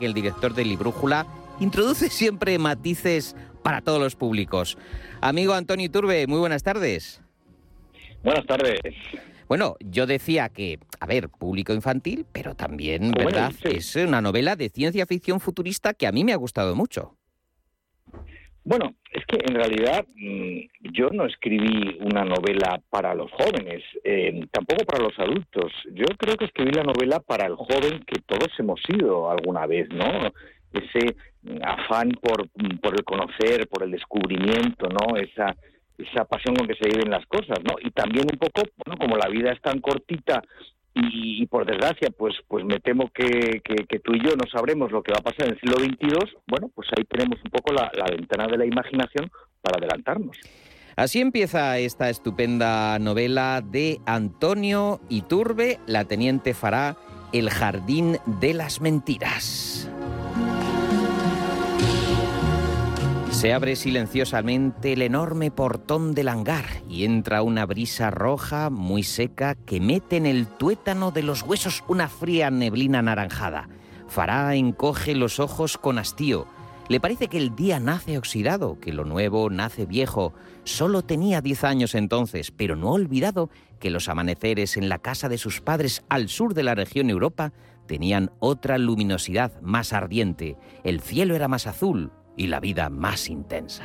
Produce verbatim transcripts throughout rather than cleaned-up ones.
que el director de Librújula introduce siempre matices para todos los públicos. Amigo Antonio Iturbe, muy buenas tardes. Buenas tardes. Bueno, yo decía que, a ver, público infantil, pero también, Bueno, ¿verdad? sí. Es una novela de ciencia ficción futurista que a mí me ha gustado mucho. Bueno, es que en realidad mmm, yo no escribí una novela para los jóvenes, eh, tampoco para los adultos. Yo creo que escribí la novela para el joven que todos hemos sido alguna vez, ¿no? Ese afán por, por el conocer, por el descubrimiento, ¿no? Esa, esa pasión con que se viven las cosas, ¿no? Y también un poco, bueno, como la vida es tan cortita y, y por desgracia, pues pues me temo que, que, que tú y yo no sabremos lo que va a pasar en el siglo veintidós, bueno, pues ahí tenemos un poco la, la ventana de la imaginación para adelantarnos. Así empieza esta estupenda novela de Antonio Iturbe, La teniente Farah, El jardín de las mentiras. Se abre silenciosamente el enorme portón del hangar y entra una brisa roja muy seca que mete en el tuétano de los huesos una fría neblina anaranjada. Farah encoge los ojos con hastío. Le parece que el día nace oxidado, que lo nuevo nace viejo. Solo tenía diez años entonces, pero no ha olvidado que los amaneceres en la casa de sus padres al sur de la región Europa tenían otra luminosidad más ardiente. El cielo era más azul y la vida más intensa.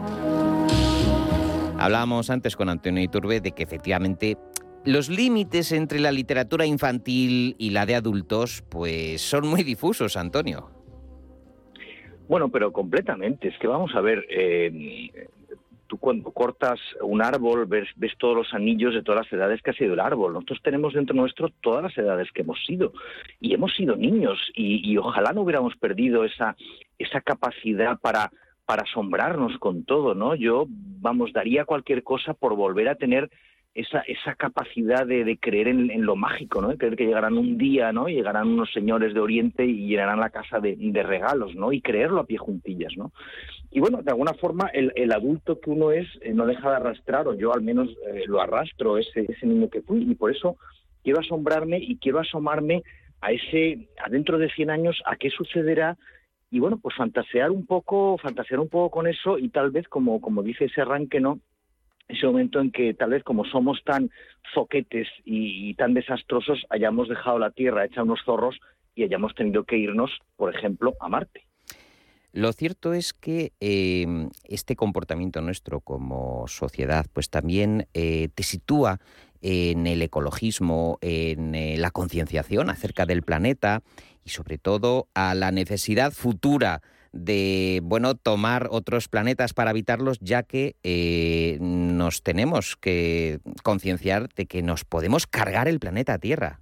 Hablábamos antes con Antonio Iturbe de que efectivamente los límites entre la literatura infantil y la de adultos pues son muy difusos, Antonio. Bueno, pero completamente. Es que vamos a ver, eh, tú cuando cortas un árbol ves, ves todos los anillos de todas las edades que ha sido el árbol. Nosotros tenemos dentro nuestro todas las edades que hemos sido. Y hemos sido niños y, y ojalá no hubiéramos perdido esa, esa capacidad para, para asombrarnos con todo, ¿no? Yo, vamos, daría cualquier cosa por volver a tener esa, esa capacidad de, de creer en, en lo mágico, ¿no? De creer que llegarán un día, ¿no? Y llegarán unos señores de Oriente y llenarán la casa de, de regalos, ¿no? Y creerlo a pie juntillas, ¿no? Y bueno, de alguna forma el, el adulto que uno es eh, no deja de arrastrar, o yo al menos eh, lo arrastro, ese, ese niño que fui, y por eso quiero asombrarme y quiero asomarme a ese, a dentro de cien años, a qué sucederá, y bueno, pues fantasear un poco, fantasear un poco con eso, y tal vez, como, como dice ese arranque, ¿no? Ese momento en que tal vez como somos tan zoquetes y, y tan desastrosos, hayamos dejado la Tierra hecha unos zorros y hayamos tenido que irnos, por ejemplo, a Marte. Lo cierto es que eh, este comportamiento nuestro como sociedad pues también eh, te sitúa en el ecologismo, en eh, la concienciación acerca del planeta y sobre todo a la necesidad futura de, bueno, tomar otros planetas para habitarlos, ya que eh, nos tenemos que concienciar de que nos podemos cargar el planeta Tierra.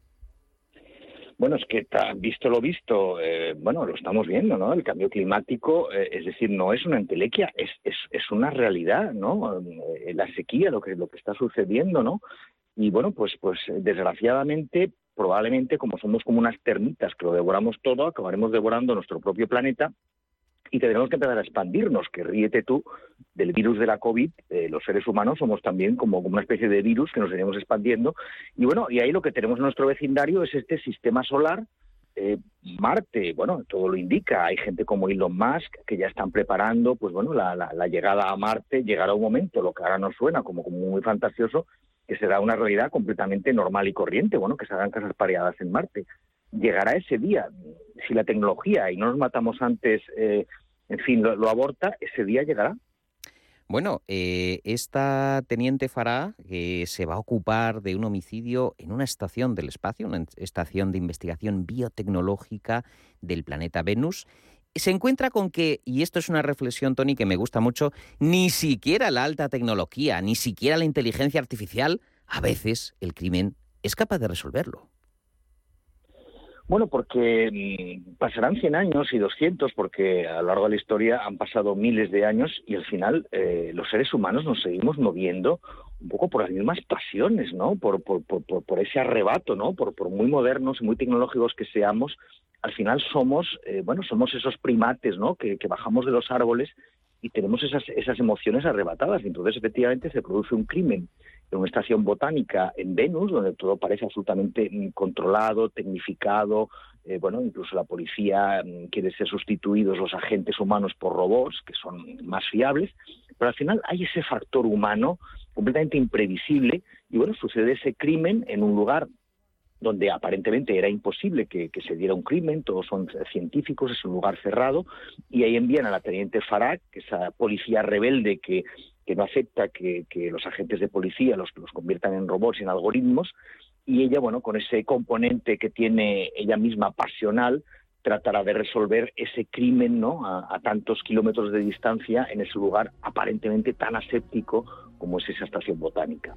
Bueno, es que visto lo visto, eh, bueno, lo estamos viendo, ¿no? El cambio climático, eh, es decir, no es una entelequia, es, es, es una realidad, ¿no? Eh, la sequía, lo que, lo que está sucediendo, ¿no? Y bueno, pues, pues desgraciadamente, probablemente, como somos como unas termitas que lo devoramos todo, acabaremos devorando nuestro propio planeta y tendremos que empezar a expandirnos, que ríete tú del virus de la COVID, eh, los seres humanos somos también como, como una especie de virus que nos iremos expandiendo. Y bueno, y ahí lo que tenemos en nuestro vecindario es este sistema solar, eh, Marte, bueno, todo lo indica. Hay gente como Elon Musk que ya están preparando, pues bueno, la, la, la llegada a Marte. Llegará un momento, lo que ahora nos suena como, como muy fantasioso, que será una realidad completamente normal y corriente, bueno, que se hagan casas pareadas en Marte. Llegará ese día. Si la tecnología, y no nos matamos antes, eh, en fin, lo, lo aborta, ese día llegará. Bueno, eh, esta teniente Farah eh, se va a ocupar de un homicidio en una estación del espacio, una estación de investigación biotecnológica del planeta Venus. Se encuentra con que, y esto es una reflexión, Tony, que me gusta mucho, ni siquiera la alta tecnología, ni siquiera la inteligencia artificial, a veces el crimen es capaz de resolverlo. Bueno, porque pasarán cien años y doscientos, porque a lo largo de la historia han pasado miles de años y al final eh, los seres humanos nos seguimos moviendo un poco por las mismas pasiones, ¿no? Por, por, por, por ese arrebato, ¿no? Por, por muy modernos y muy tecnológicos que seamos, al final somos, eh, bueno, somos esos primates, ¿no? Que, que bajamos de los árboles y tenemos esas, esas emociones arrebatadas. Y entonces, efectivamente, se produce un crimen en una estación botánica en Venus, donde todo parece absolutamente controlado, tecnificado. Eh, bueno, incluso la policía mm, quiere ser sustituidos los agentes humanos por robots, que son más fiables, pero al final hay ese factor humano completamente imprevisible, y bueno, sucede ese crimen en un lugar donde aparentemente era imposible que, que se diera un crimen, todos son científicos, es un lugar cerrado, y ahí envían a la teniente Farah, que es esa policía rebelde que, que no acepta que, que los agentes de policía los, los conviertan en robots y en algoritmos, y ella, bueno, con ese componente que tiene ella misma pasional, tratará de resolver ese crimen, ¿no?, a, a tantos kilómetros de distancia, en ese lugar aparentemente tan aséptico como es esa estación botánica.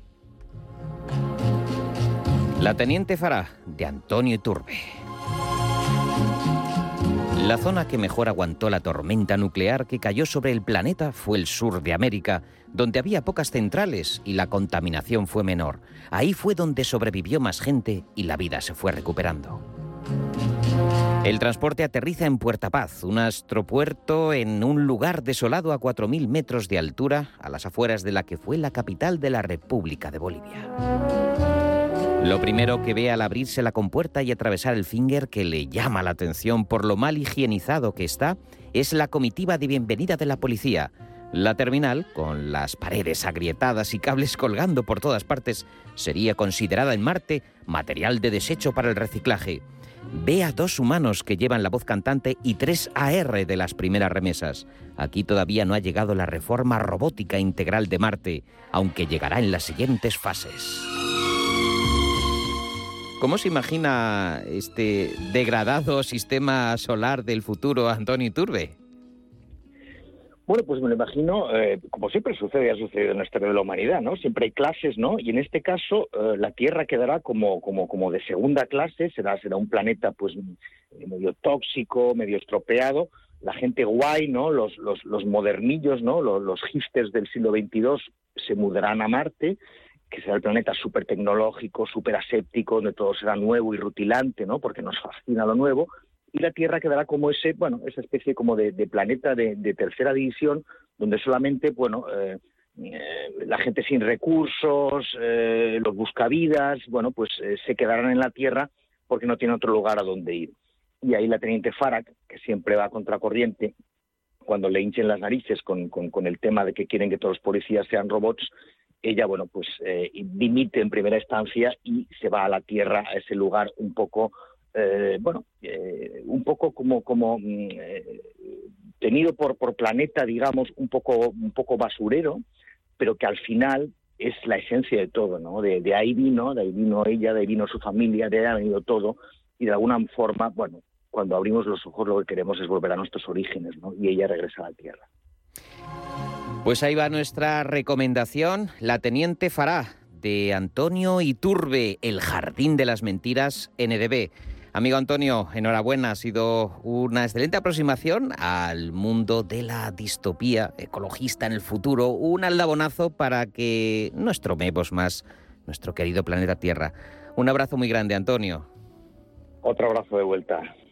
La teniente Farah, de Antonio Iturbe. La zona que mejor aguantó la tormenta nuclear que cayó sobre el planeta fue el sur de América, donde había pocas centrales y la contaminación fue menor. Ahí fue donde sobrevivió más gente y la vida se fue recuperando. El transporte aterriza en Puerto Paz, un astropuerto en un lugar desolado a cuatro mil metros de altura, a las afueras de la que fue la capital de la República de Bolivia. Lo primero que ve al abrirse la compuerta y atravesar el Finger, que le llama la atención por lo mal higienizado que está, es la comitiva de bienvenida de la policía. La terminal, con las paredes agrietadas y cables colgando por todas partes, sería considerada en Marte material de desecho para el reciclaje. Ve a dos humanos que llevan la voz cantante y tres A R de las primeras remesas. Aquí todavía no ha llegado la reforma robótica integral de Marte, aunque llegará en las siguientes fases. ¿Cómo se imagina este degradado sistema solar del futuro, Antonio Iturbe? Bueno, pues me lo imagino, eh, como siempre sucede, ha sucedido en la historia de la humanidad, ¿no? Siempre hay clases, ¿no? Y en este caso, eh, la Tierra quedará como, como, como de segunda clase, será, será un planeta pues medio tóxico, medio estropeado. La gente guay, ¿no? Los, los, los modernillos, ¿no? Los, los hipsters del siglo veintidós se mudarán a Marte, que será el planeta súper tecnológico, súper aséptico, donde todo será nuevo y rutilante, ¿no?, porque nos fascina lo nuevo, y la Tierra quedará como ese, bueno, esa especie como de, de planeta de, de tercera división, donde solamente, bueno, eh, eh, la gente sin recursos, eh, los buscavidas, bueno, pues eh, se quedarán en la Tierra porque no tiene otro lugar a donde ir. Y ahí la teniente Farah, que siempre va a contracorriente, cuando le hinchen las narices con, con, con el tema de que quieren que todos los policías sean robots, ella, bueno, pues eh, dimite en primera instancia y se va a la Tierra, a ese lugar un poco, eh, bueno, eh, un poco como, como eh, tenido por, por planeta, digamos, un poco, un poco basurero, pero que al final es la esencia de todo, ¿no? De, de ahí vino, de ahí vino ella, de ahí vino su familia, de ahí ha venido todo, y de alguna forma, bueno, cuando abrimos los ojos lo que queremos es volver a nuestros orígenes, ¿no? Y ella regresa a la Tierra. Pues ahí va nuestra recomendación, La teniente Farah, de Antonio Iturbe, El jardín de las mentiras, N D B. Amigo Antonio, enhorabuena, ha sido una excelente aproximación al mundo de la distopía ecologista en el futuro, un aldabonazo para que no estromemos más nuestro querido planeta Tierra. Un abrazo muy grande, Antonio. Otro abrazo de vuelta.